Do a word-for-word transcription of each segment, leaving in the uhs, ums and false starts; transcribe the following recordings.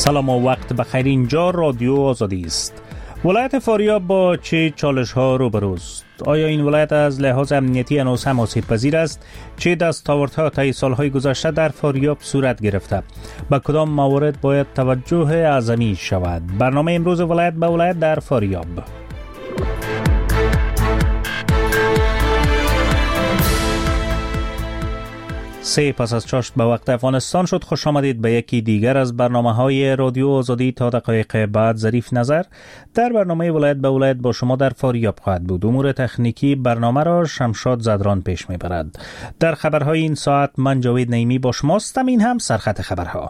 سلام و وقت بخیر. اینجا رادیو آزادی است. ولایت فاریاب با چه چالش ها روبروست؟ آیا این ولایت از لحاظ امنیتی هنوز هم آسیب‌پذیر است؟ چه دستاوردها طی سالهای گذشته در فاریاب صورت گرفته؟ به کدام موارد باید توجه اعظمی شود؟ برنامه امروز ولایت به ولایت در فاریاب. سه پس از چاشت به وقت افغانستان شد. خوش آمدید به یکی دیگر از برنامه های رادیو آزادی. تا دقایق بعد ظریف نظر در برنامه ولایت به ولایت با شما در فاریاب خواهد بود. امور تکنیکی برنامه را شمشاد زدران پیش میبرد. در خبرهای این ساعت من جاوید نعیمی با شماستم. این هم سرخط خبرها.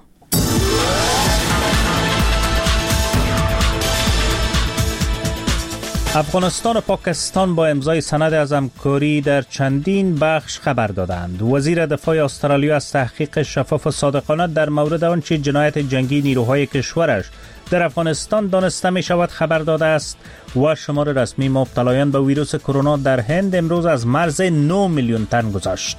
افغانستان و پاکستان با امضای سند از همکاری در چندین بخش خبر دادند. وزیر دفاع استرالیا از تحقیق شفاف و صادقانه در مورد آنچه جنایت جنگی نیروهای کشورش در افغانستان دانسته می شود خبر داده است و شمار رسمی مبتلایان به ویروس کرونا در هند امروز از مرز نه میلیون تن گذشت.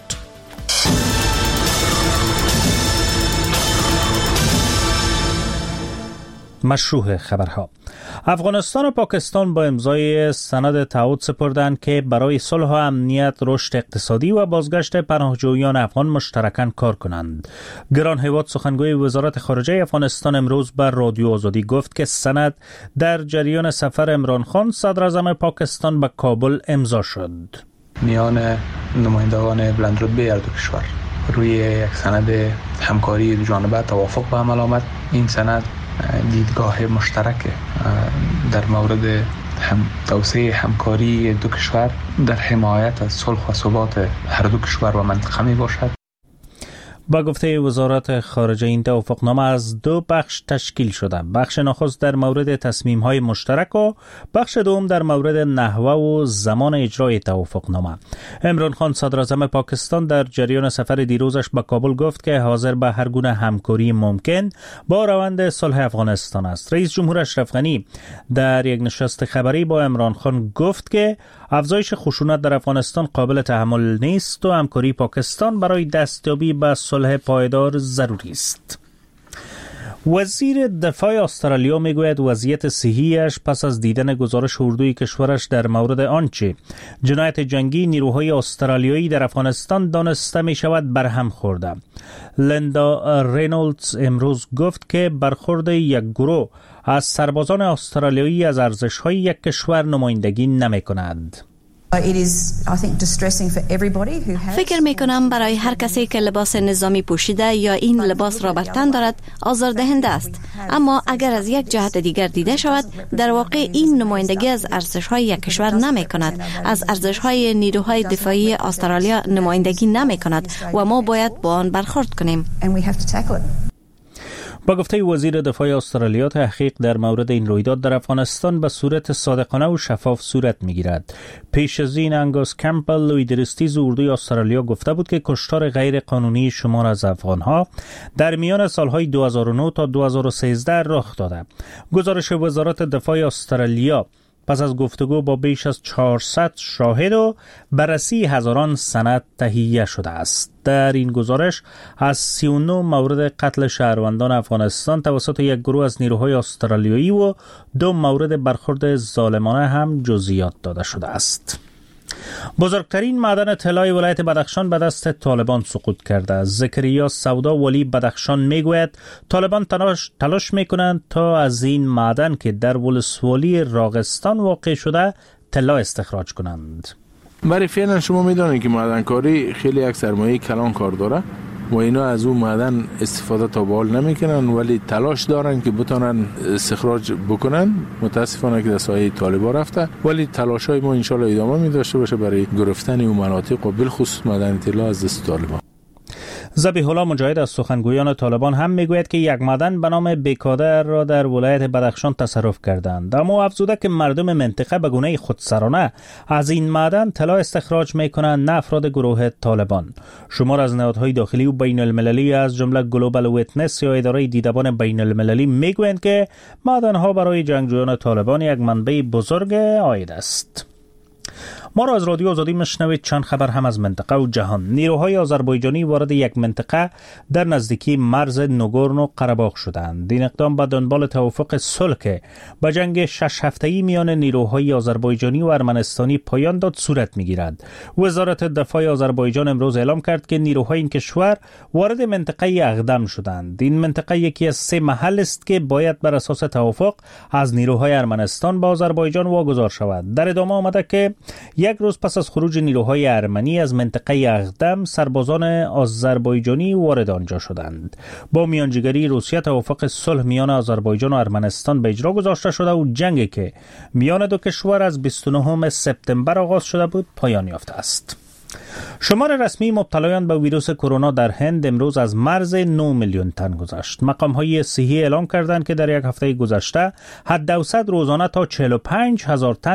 مشروع خبرها. افغانستان و پاکستان با امضای سند تعهد سپردند که برای صلح و امنیت، رشد اقتصادی و بازگشت پناهجویان افغان مشترکاً کار کنند. گران هیواد سخنگوی وزارت خارجه افغانستان امروز بر رادیو آزادی گفت که سند در جریان سفر عمران خان صدر اعظم پاکستان به کابل امضا شد. میان نمایندگان بلندرتبه هر دو کشور روی یک سند همکاری دو جانبه توافق به عمل آمد. این سند دیدگاه مشترک در مورد هم توسعه همکاری دو کشور در حمایت از صلح و ثبات هر دو کشور و منطقه می باشد. با گفته وزارت خارجه این توافقنامه از دو بخش تشکیل شده. بخش نخست در مورد تصمیم‌های مشترک و بخش دوم در مورد نحوه و زمان اجرای توافقنامه. عمران خان صدر اعظم پاکستان در جریان سفر دیروزش به کابل گفت که حاضر به هر گونه همکاری ممکن با روند صلح افغانستان است. رئیس جمهور اشرف غنی در یک نشست خبری با عمران خان گفت که افزایش خشونت در افغانستان قابل تحمل نیست و همکاری پاکستان برای دستیابی به صلح پایدار ضروری است. وزیر دفاع استرالیا میگوید وضعیت صحیش پس از دیدن گزارش اردوی کشورش در مورد آنچه جنایت جنگی نیروهای استرالیایی در افغانستان دانسته می شود برهم خورده. لیندا رینولدز امروز گفت که برخورد یک گروه از سربازان استرالیایی از ارزش‌های یک کشور نمایندگی نمی‌کند. فکر می کنم برای هر کسی که لباس نظامی پوشیده یا این لباس را بر تن دارد آزاردهنده است، اما اگر از یک جهت دیگر دیده شود در واقع این نمایندگی از ارزش‌های یک کشور نمی کند، از ارزش‌های نیروهای دفاعی استرالیا نمایندگی نمی کند و ما باید با آن برخورد کنیم. با گفته وزیر دفاع استرالیا تحقیق در مورد این رویداد در افغانستان به صورت صادقانه و شفاف صورت می‌گیرد. پیش از این انگوس کمپل لویدرستیز اردوی استرالیا گفته بود که کشتار غیر قانونی شمار از افغان‌ها در میان سالهای دو هزار و نه تا دو هزار و سیزده رخ داده. گزارش وزارت دفاع استرالیا پس از گفتگو با بیش از چهارصد شاهد و بررسی هزاران سند تهیه شده است. در این گزارش از سی و نه مورد قتل شهروندان افغانستان توسط یک گروه از نیروهای استرالیایی و دو مورد برخورد ظالمانه هم جزئیات داده شده است. بزرگترین معدن طلای ولایت بدخشان به دست طالبان سقوط کرده. زکریا سودا ولی بدخشان میگوید طالبان تلاش تلاش میکنند تا از این معدن که در ولسوالی راغستان واقع شده طلا استخراج کنند. برای فعلا شما میدونید که معدنکاری خیلی یک سرمایه کلان کار داره و اینا از اون معدن استفاده تا به حال نمیکنن، ولی تلاش دارن که بتونن استخراج بکنن. متاسفانه که دستای طالبان رفته، ولی تلاش های ما انشالله ادامه می داشته باشه برای گرفتن اون مناطق و بالخصوص معدن طلا از دست طالبان. ذبیح الله مجاهد از سخنگویان طالبان هم میگوید که یک معدن به نام بیکادر را در ولایت بدخشان تصرف کردند، اما افزوده که مردم منطقه به گونه خودسرانه از این معدن طلا استخراج میکنند، نه افراد گروه طالبان. شمار از نهادهای داخلی و بین المللی از جمله گلوبال ویتنس یا اداره دیدبان بین المللی میگویند که معدنها برای جنگجویان طالبان یک منبع بزرگ عاید است. ما را از رادیو آزادی مشنوید. چند خبر هم از منطقه و جهان. نیروهای آذربایجانی وارد یک منطقه در نزدیکی مرز نگورنو قره‌باغ شدند. این اقدام به دنبال توافق صلح که به جنگ شش هفته‌ای میان نیروهای آذربایجانی و ارمنستانی پایان داد صورت می‌گیرد. وزارت دفاع آذربایجان امروز اعلام کرد که نیروهای این کشور وارد منطقه اقدم شدند. این منطقه یکی از سه محل است که باید بر اساس توافق از نیروهای ارمنستان به آذربایجان واگذار شود. در ادامه آمده که یک روز پس از خروج نیروهای ارمنی از منطقه اقدم، سربازان آذربایجانی وارد آنجا شدند. با میانجیگری روسیه توافق صلح میان آذربایجان و ارمنستان به اجرا گذاشته شده و جنگی که میان دو کشور از بیست و نهم سپتامبر آغاز شده بود پایان یافته است. شمار رسمی مبتلایان به ویروس کرونا در هند امروز از مرز نه میلیون تن گذشت. مقام‌های صحی اعلام کردند که در یک هفته گذشته حداوسط روزانه تا چهل و پنج هزار تن